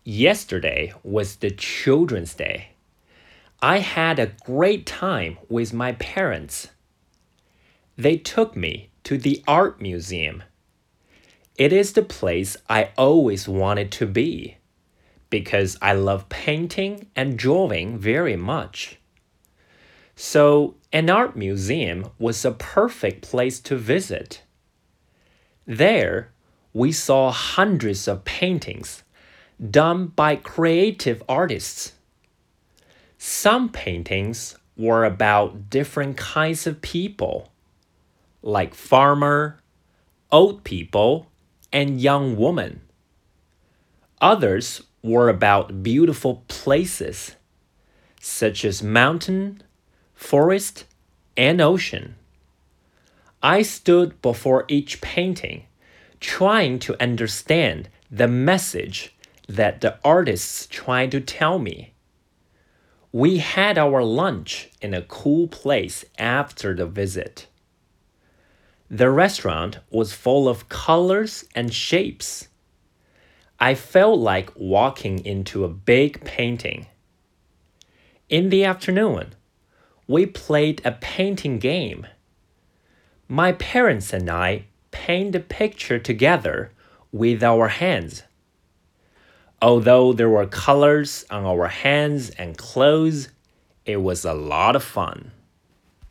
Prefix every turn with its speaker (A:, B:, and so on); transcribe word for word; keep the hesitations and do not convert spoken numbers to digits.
A: Yesterday was the Children's Day. I had a great time with my parents. They took me to the art museum. It is the place I always wanted to be because I love painting and drawing very much. So, an art museum was a perfect place to visit. There, we saw hundreds of paintings done by creative artists. Some paintings were about different kinds of people, like farmer, old people, and young women. Others were about beautiful places, such as mountain, forest, and ocean. I stood before each painting, trying to understand the message that the artists tried to tell me. We had our lunch in a cool place after the visit. The restaurant was full of colors and shapes. I felt like walking into a big painting. In the afternoon, we played a painting game. My parents and I painted a picture together with our hands. Although there were colors on our hands and clothes, it was a lot of fun.